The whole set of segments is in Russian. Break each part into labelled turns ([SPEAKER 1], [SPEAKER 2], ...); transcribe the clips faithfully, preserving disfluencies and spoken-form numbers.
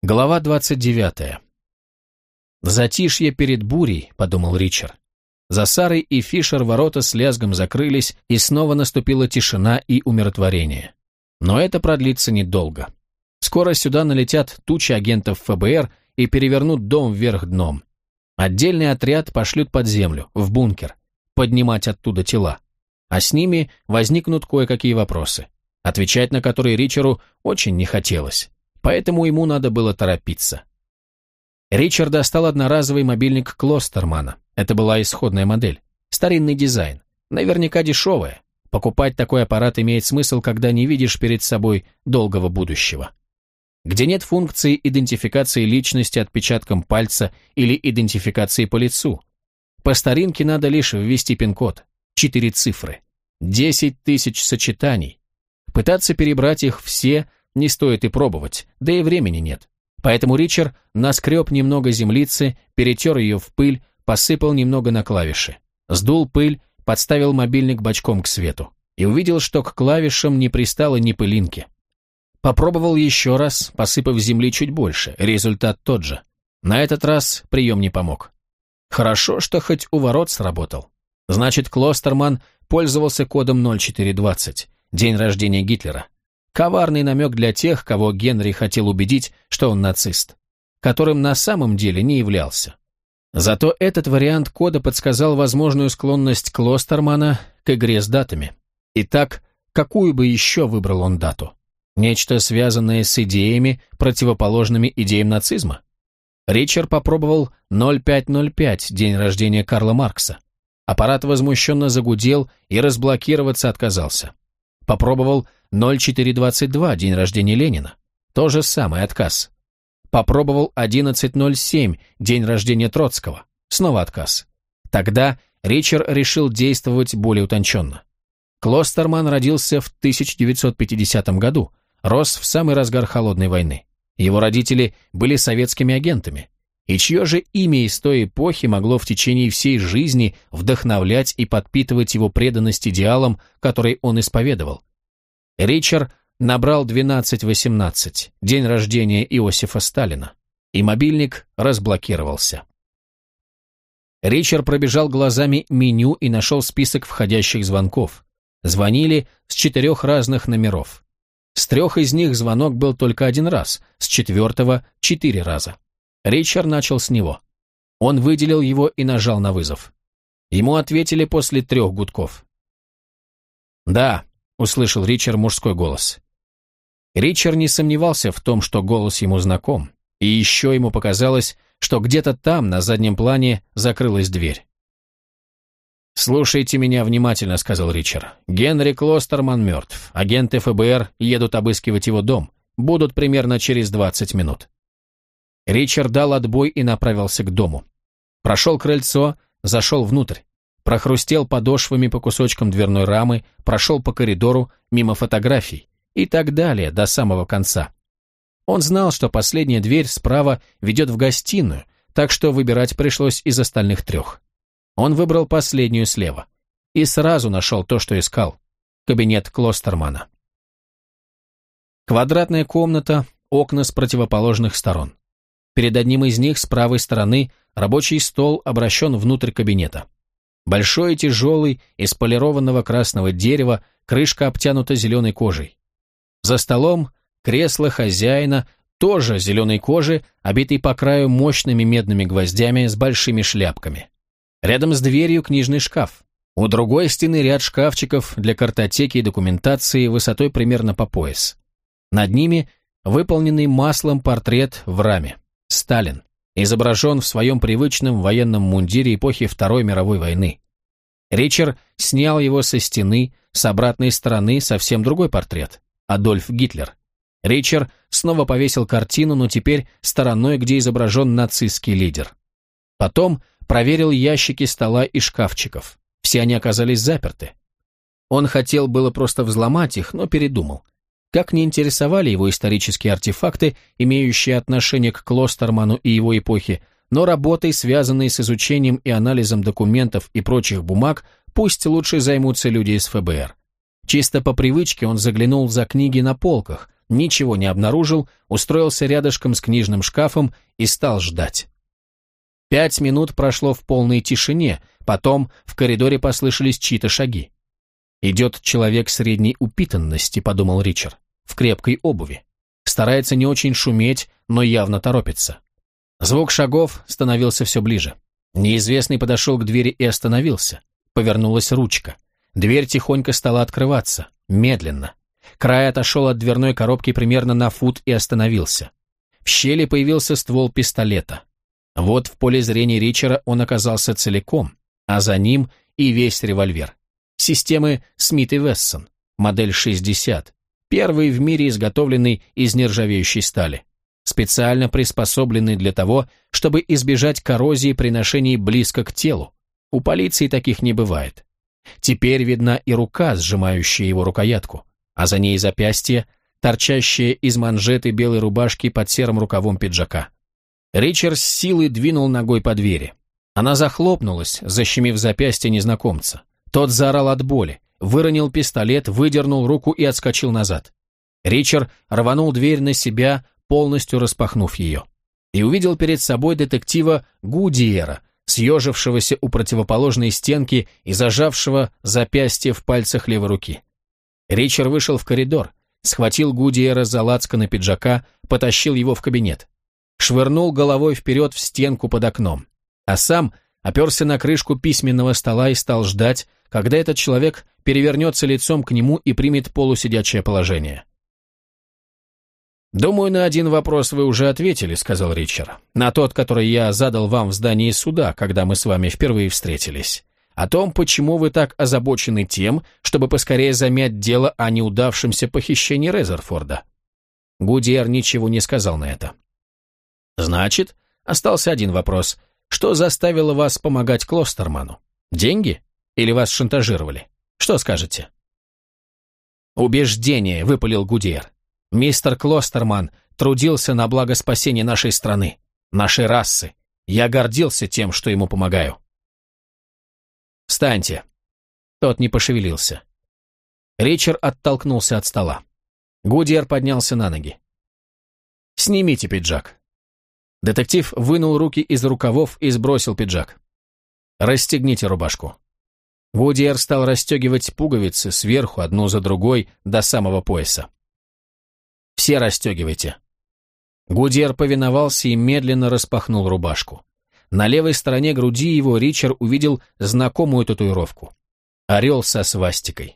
[SPEAKER 1] Глава двадцать девятая. «Затишье перед бурей», — подумал Ричард. За Сарой и Фишер ворота с лязгом закрылись, и снова наступила тишина и умиротворение. Но это продлится недолго. Скоро сюда налетят тучи агентов ФБР и перевернут дом вверх дном. Отдельный отряд пошлют под землю, в бункер, поднимать оттуда тела. А с ними возникнут кое-какие вопросы, отвечать на которые Ричарду очень не хотелось. Поэтому ему надо было торопиться. Ричард достал одноразовый мобильник Клостермана. Это была исходная модель. Старинный дизайн. Наверняка дешевая. Покупать такой аппарат имеет смысл, когда не видишь перед собой долгого будущего. Где нет функции идентификации личности отпечатком пальца или идентификации по лицу. По старинке надо лишь ввести пин-код. Четыре цифры. Десять тысяч сочетаний. Пытаться перебрать их все не стоит и пробовать, да и времени нет. Поэтому Ричард наскреб немного землицы, перетер ее в пыль, посыпал немного на клавиши. Сдул пыль, подставил мобильник бочком к свету и увидел, что к клавишам не пристало ни пылинки. Попробовал еще раз, посыпав земли чуть больше, результат тот же. На этот раз прием не помог. Хорошо, что хоть у ворот сработал. Значит, Клостерман пользовался кодом ноль четыре двадцать, день рождения Гитлера. Коварный намек для тех, кого Генри хотел убедить, что он нацист, которым на самом деле не являлся. Зато этот вариант кода подсказал возможную склонность Клостермана к игре с датами. Итак, какую бы еще выбрал он дату? Нечто связанное с идеями, противоположными идеям нацизма? Ричард попробовал ноль пять ноль пять, день рождения Карла Маркса. Аппарат возмущенно загудел и разблокироваться отказался. Попробовал ноль четыре двадцать два, день рождения Ленина. То же самое, отказ. Попробовал одиннадцать ноль семь, день рождения Троцкого. Снова отказ. Тогда Ричард решил действовать более утонченно. Клостерман родился в тысяча девятьсот пятидесятом году, рос в самый разгар Холодной войны. Его родители были советскими агентами. И чье же имя из той эпохи могло в течение всей жизни вдохновлять и подпитывать его преданность идеалам, которые он исповедовал? Ричард набрал двенадцать восемнадцать, день рождения Иосифа Сталина, и мобильник разблокировался. Ричард пробежал глазами меню и нашел список входящих звонков. Звонили с четырех разных номеров. С трех из них звонок был только один раз, с четвертого – четыре раза. Ричард начал с него. Он выделил его и нажал на вызов. Ему ответили после трех гудков. «Да», — услышал Ричард мужской голос. Ричард не сомневался в том, что голос ему знаком, и еще ему показалось, что где-то там, на заднем плане, закрылась дверь. «Слушайте меня внимательно», — сказал Ричард. «Генри Клостерман мертв. Агенты ФБР едут обыскивать его дом. Будут примерно через двадцать минут». Ричард дал отбой и направился к дому. Прошел крыльцо, зашел внутрь. Прохрустел подошвами по кусочкам дверной рамы, прошел по коридору, мимо фотографий и так далее, до самого конца. Он знал, что последняя дверь справа ведет в гостиную, так что выбирать пришлось из остальных трех. Он выбрал последнюю слева и сразу нашел то, что искал – кабинет Клостермана. Квадратная комната, окна с противоположных сторон. Перед одним из них с правой стороны рабочий стол обращен внутрь кабинета. Большой и тяжелый, из полированного красного дерева, крышка обтянута зеленой кожей. За столом кресло хозяина, тоже зеленой кожи, обитый по краю мощными медными гвоздями с большими шляпками. Рядом с дверью книжный шкаф. У другой стены ряд шкафчиков для картотеки и документации высотой примерно по пояс. Над ними выполненный маслом портрет в раме. Сталин изображен в своем привычном военном мундире эпохи Второй мировой войны. Ричард снял его со стены, с обратной стороны совсем другой портрет – Адольф Гитлер. Ричард снова повесил картину, но теперь стороной, где изображен нацистский лидер. Потом проверил ящики стола и шкафчиков. Все они оказались заперты. Он хотел было просто взломать их, но передумал. Как не интересовали его исторические артефакты, имеющие отношение к Клостерману и его эпохе, но работой, связанной с изучением и анализом документов и прочих бумаг, пусть лучше займутся люди из ФБР. Чисто по привычке он заглянул за книги на полках, ничего не обнаружил, устроился рядышком с книжным шкафом и стал ждать. Пять минут прошло в полной тишине, потом в коридоре послышались чьи-то шаги. «Идет человек средней упитанности», — подумал Ричард, в крепкой обуви. Старается не очень шуметь, но явно торопится. Звук шагов становился все ближе. Неизвестный подошел к двери и остановился. Повернулась ручка. Дверь тихонько стала открываться, медленно. Край отошел от дверной коробки примерно на фут и остановился. В щели появился ствол пистолета. Вот в поле зрения Ричарда он оказался целиком, а за ним и весь револьвер. Системы Смит и Вессон, модель шестьдесят, первый в мире изготовленный из нержавеющей стали, специально приспособленный для того, чтобы избежать коррозии при ношении близко к телу. У полиции таких не бывает. Теперь видна и рука, сжимающая его рукоятку, а за ней запястье, торчащее из манжеты белой рубашки под серым рукавом пиджака. Ричард с силой двинул ногой по двери. Она захлопнулась, защемив запястье незнакомца. Тот заорал от боли, выронил пистолет, выдернул руку и отскочил назад. Ричард рванул дверь на себя, полностью распахнув ее, и увидел перед собой детектива Гудиера, съежившегося у противоположной стенки и зажавшего запястье в пальцах левой руки. Ричард вышел в коридор, схватил Гудиера за лацканы пиджака, потащил его в кабинет. Швырнул головой вперед в стенку под окном, а сам оперся на крышку письменного стола и стал ждать, когда этот человек перевернется лицом к нему и примет полусидячее положение. «Думаю, на один вопрос вы уже ответили», — сказал Ричард. «На тот, который я задал вам в здании суда, когда мы с вами впервые встретились. О том, почему вы так озабочены тем, чтобы поскорее замять дело о неудавшемся похищении Резерфорда». Гудиер ничего не сказал на это. «Значит, остался один вопрос. Что заставило вас помогать Клостерману? Деньги? Или вас шантажировали? Что скажете?» «Убеждение», — выпалил Гудиер. «Мистер Клостерман трудился на благо спасения нашей страны, нашей расы. Я гордился тем, что ему помогаю». «Встаньте». Тот не пошевелился. Ричард оттолкнулся от стола. Гудиер поднялся на ноги. «Снимите пиджак». Детектив вынул руки из рукавов и сбросил пиджак. «Расстегните рубашку». Гудиер стал расстегивать пуговицы сверху, одну за другой, до самого пояса. «Все расстегивайте». Гудиер повиновался и медленно распахнул рубашку. На левой стороне груди его Ричард увидел знакомую татуировку. Орел со свастикой.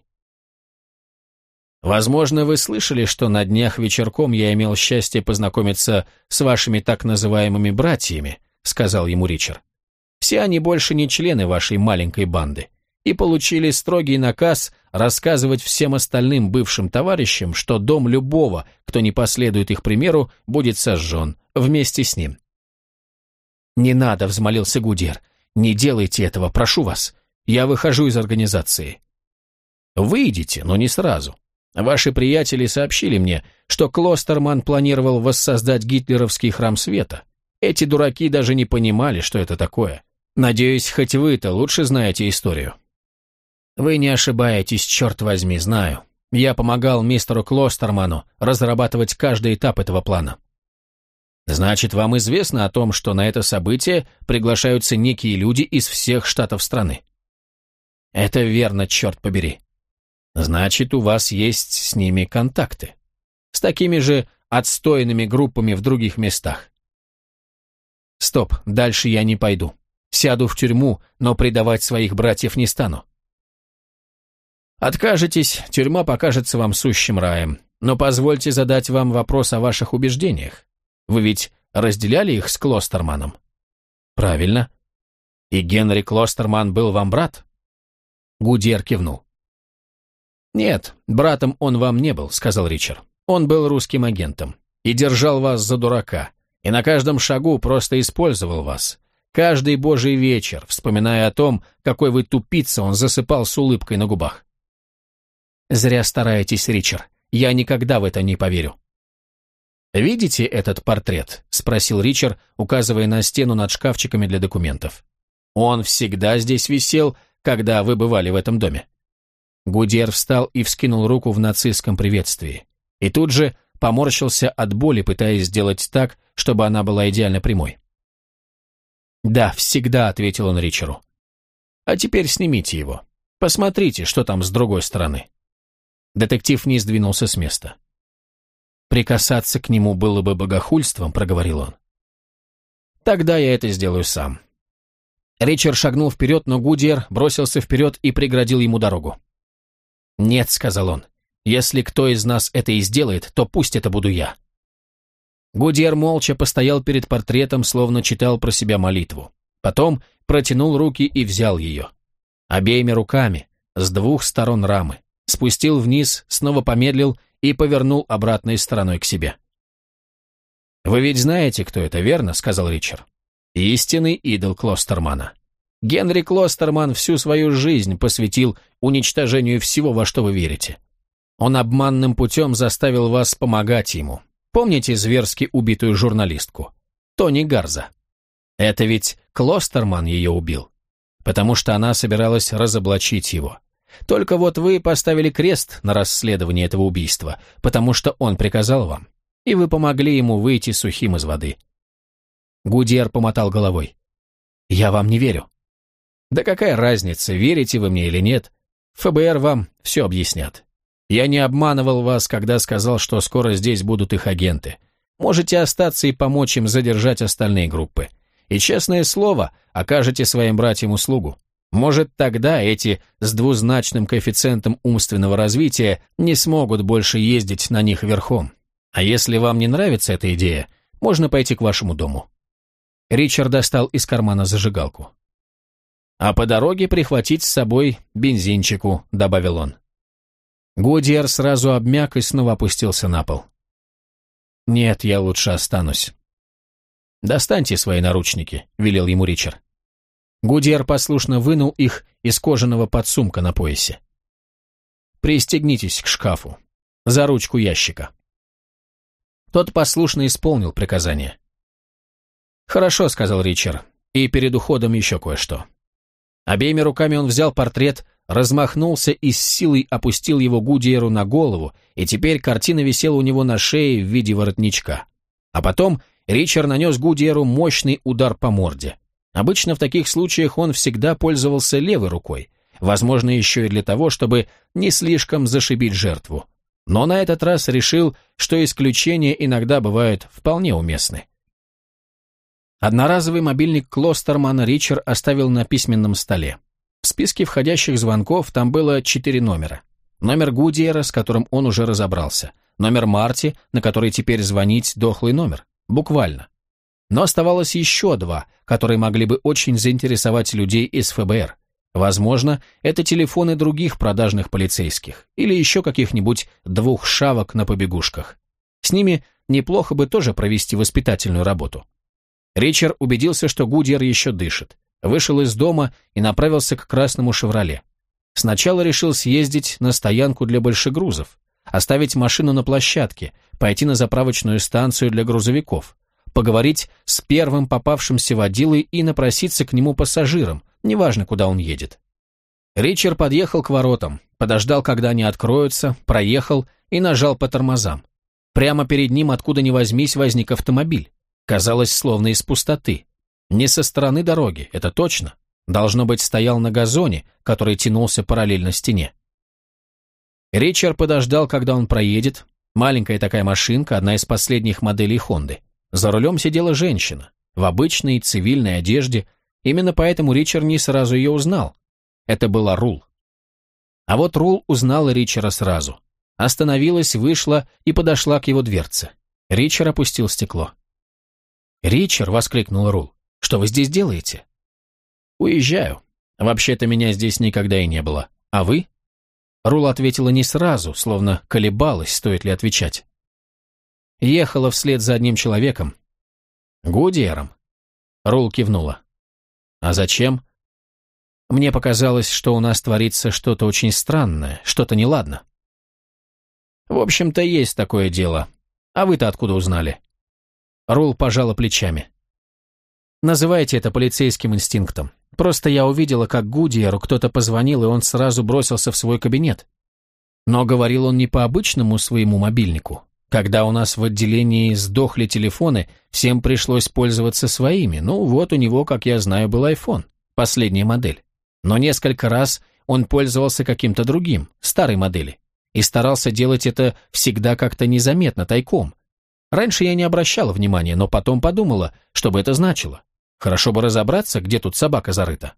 [SPEAKER 1] «Возможно, вы слышали, что на днях вечерком я имел счастье познакомиться с вашими так называемыми братьями», — сказал ему Ричард. «Все они больше не члены вашей маленькой банды и получили строгий наказ рассказывать всем остальным бывшим товарищам, что дом любого, кто не последует их примеру, будет сожжен вместе с ним». «Не надо», — взмолился Гудиер. «Не делайте этого, прошу вас. Я выхожу из организации». «Выйдите, но не сразу. Ваши приятели сообщили мне, что Клостерман планировал воссоздать гитлеровский храм света. Эти дураки даже не понимали, что это такое. Надеюсь, хоть вы-то лучше знаете историю». «Вы не ошибаетесь, черт возьми, знаю. Я помогал мистеру Клостерману разрабатывать каждый этап этого плана». «Значит, вам известно о том, что на это событие приглашаются некие люди из всех штатов страны?» «Это верно, черт побери». «Значит, у вас есть с ними контакты. С такими же отстойными группами в других местах». «Стоп, дальше я не пойду. Сяду в тюрьму, но предавать своих братьев не стану». «Откажетесь, тюрьма покажется вам сущим раем. Но позвольте задать вам вопрос о ваших убеждениях. Вы ведь разделяли их с Клостерманом?» «Правильно. И Генри Клостерман был вам брат?» Гудиер кивнул. «Нет, братом он вам не был», — сказал Ричард. «Он был русским агентом и держал вас за дурака, и на каждом шагу просто использовал вас. Каждый божий вечер, вспоминая о том, какой вы тупица, он засыпал с улыбкой на губах». «Зря стараетесь, Ричард. Я никогда в это не поверю». «Видите этот портрет?» — спросил Ричард, указывая на стену над шкафчиками для документов. «Он всегда здесь висел, когда вы бывали в этом доме». Гудиер встал и вскинул руку в нацистском приветствии. И тут же поморщился от боли, пытаясь сделать так, чтобы она была идеально прямой. «Да, всегда», — ответил он Ричеру. «А теперь снимите его. Посмотрите, что там с другой стороны». Детектив не сдвинулся с места. «Прикасаться к нему было бы богохульством», — проговорил он. «Тогда я это сделаю сам». Ричард шагнул вперед, но Гудиер бросился вперед и преградил ему дорогу. «Нет», — сказал он, — «если кто из нас это и сделает, то пусть это буду я». Гудиер молча постоял перед портретом, словно читал про себя молитву. Потом протянул руки и взял ее. Обеими руками, с двух сторон рамы, спустил вниз, снова помедлил и повернул обратной стороной к себе. «Вы ведь знаете, кто это, верно?» — сказал Ричард. «Истинный идол Клостермана. Генри Клостерман всю свою жизнь посвятил уничтожению всего, во что вы верите. Он обманным путем заставил вас помогать ему. Помните зверски убитую журналистку? Тони Гарза. Это ведь Клостерман ее убил, потому что она собиралась разоблачить его. Только вот вы поставили крест на расследовании этого убийства, потому что он приказал вам, и вы помогли ему выйти сухим из воды». Гудиер помотал головой. «Я вам не верю». «Да какая разница, верите вы мне или нет? ФБР вам все объяснят. Я не обманывал вас, когда сказал, что скоро здесь будут их агенты. Можете остаться и помочь им задержать остальные группы. И, честное слово, окажете своим братьям услугу. Может, тогда эти с двузначным коэффициентом умственного развития не смогут больше ездить на них верхом. А если вам не нравится эта идея, можно пойти к вашему дому». Ричард достал из кармана зажигалку. «А по дороге прихватить с собой бензинчику», — добавил он. Гудиер сразу обмяк и снова опустился на пол. «Нет, я лучше останусь». «Достаньте свои наручники», — велел ему Ричард. Гудиер послушно вынул их из кожаного подсумка на поясе. «Пристегнитесь к шкафу, за ручку ящика». Тот послушно исполнил приказание. «Хорошо», — сказал Ричард, — «и перед уходом еще кое-что». Обеими руками он взял портрет, размахнулся и с силой опустил его Гудиеру на голову, и теперь картина висела у него на шее в виде воротничка. А потом Ричард нанес Гудиеру мощный удар по морде. Обычно в таких случаях он всегда пользовался левой рукой, возможно, еще и для того, чтобы не слишком зашибить жертву. Но на этот раз решил, что исключения иногда бывают вполне уместны. Одноразовый мобильник Клостермана Ричард оставил на письменном столе. В списке входящих звонков там было четыре номера. Номер Гудиера, с которым он уже разобрался. Номер Марти, на который теперь звонить дохлый номер. Буквально. Но оставалось еще два, которые могли бы очень заинтересовать людей из ФБР. Возможно, это телефоны других продажных полицейских или еще каких-нибудь двух шавок на побегушках. С ними неплохо бы тоже провести воспитательную работу. Ричард убедился, что Гудиер еще дышит, вышел из дома и направился к красному «Шевроле». Сначала решил съездить на стоянку для большегрузов, оставить машину на площадке, пойти на заправочную станцию для грузовиков, поговорить с первым попавшимся водилой и напроситься к нему пассажирам, неважно, куда он едет. Ричард подъехал к воротам, подождал, когда они откроются, проехал и нажал по тормозам. Прямо перед ним, откуда ни возьмись, возник автомобиль. Казалось, словно из пустоты. Не со стороны дороги, это точно. Должно быть, стоял на газоне, который тянулся параллельно стене. Ричард подождал, когда он проедет. Маленькая такая машинка, одна из последних моделей Хонды. За рулем сидела женщина, в обычной цивильной одежде. Именно поэтому Ричард не сразу ее узнал. Это была Рул. А вот Рул узнала Ричарда сразу. Остановилась, вышла и подошла к его дверце. Ричард опустил стекло. «Ричард!» — воскликнула Рул. «Что вы здесь делаете?» «Уезжаю. Вообще-то меня здесь никогда и не было. А вы?» Рул ответила не сразу, словно колебалась, стоит ли отвечать. «Ехала вслед за одним человеком». «Гудиером?» Рул кивнула. «А зачем?» «Мне показалось, что у нас творится что-то очень странное, что-то неладно». «В общем-то, есть такое дело. А вы-то откуда узнали?» Рул пожала плечами. «Называйте это полицейским инстинктом. Просто я увидела, как Гудиеру кто-то позвонил, и он сразу бросился в свой кабинет. Но говорил он не по обычному своему мобильнику. Когда у нас в отделении сдохли телефоны, всем пришлось пользоваться своими. Ну вот у него, как я знаю, был iPhone, последняя модель. Но несколько раз он пользовался каким-то другим, старой модели, и старался делать это всегда как-то незаметно, тайком. Раньше я не обращала внимания, но потом подумала, что бы это значило. Хорошо бы разобраться, где тут собака зарыта.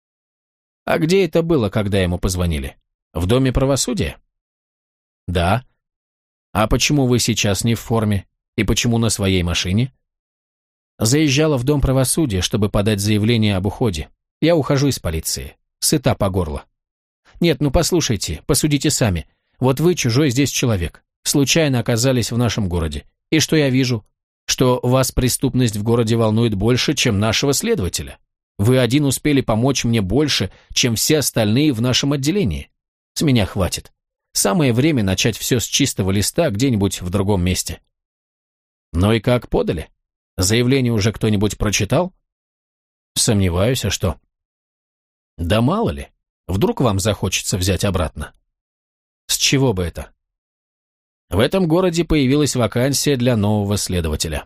[SPEAKER 1] А где это было, когда ему позвонили? В Доме правосудия? Да. А почему вы сейчас не в форме? И почему на своей машине? Заезжала в Дом правосудия, чтобы подать заявление об уходе. Я ухожу из полиции. Сыта по горло. Нет, ну послушайте, посудите сами. Вот вы чужой здесь человек. Случайно оказались в нашем городе. И что я вижу? Что вас преступность в городе волнует больше, чем нашего следователя. Вы один успели помочь мне больше, чем все остальные в нашем отделении. С меня хватит. Самое время начать все с чистого листа где-нибудь в другом месте. Ну и как подали? Заявление уже кто-нибудь прочитал? Сомневаюсь, а что? Да мало ли. Вдруг вам захочется взять обратно. С чего бы это? В этом городе появилась вакансия для нового следователя.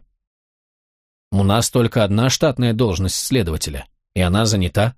[SPEAKER 1] У нас только одна штатная должность следователя, и она занята.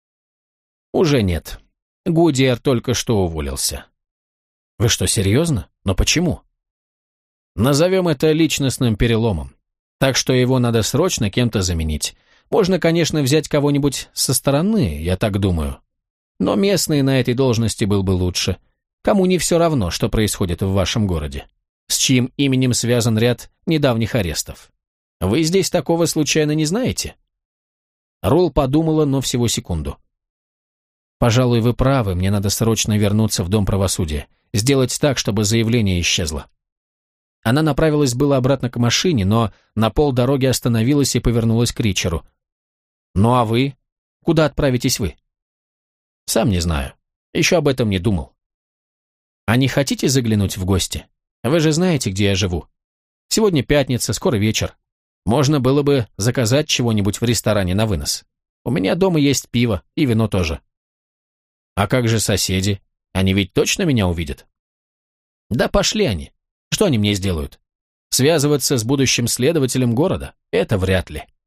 [SPEAKER 1] Уже нет. Гудиер только что уволился. Вы что, серьезно? Но почему? Назовем это личностным переломом. Так что его надо срочно кем-то заменить. Можно, конечно, взять кого-нибудь со стороны, я так думаю. Но местный на этой должности был бы лучше. Кому не все равно, что происходит в вашем городе. С чьим именем связан ряд недавних арестов. Вы здесь такого случайно не знаете? Рул подумала, но всего секунду. Пожалуй, вы правы, мне надо срочно вернуться в Дом правосудия. Сделать так, чтобы заявление исчезло. Она направилась было обратно к машине, но на полдороги остановилась и повернулась к Ричеру. «Ну а вы? Куда отправитесь вы?» «Сам не знаю. Еще об этом не думал». «А не хотите заглянуть в гости? Вы же знаете, где я живу. Сегодня пятница, скоро вечер. Можно было бы заказать чего-нибудь в ресторане на вынос. У меня дома есть пиво и вино тоже». «А как же соседи? Они ведь точно меня увидят?» «Да пошли они. Что они мне сделают? Связываться с будущим следователем города? Это вряд ли».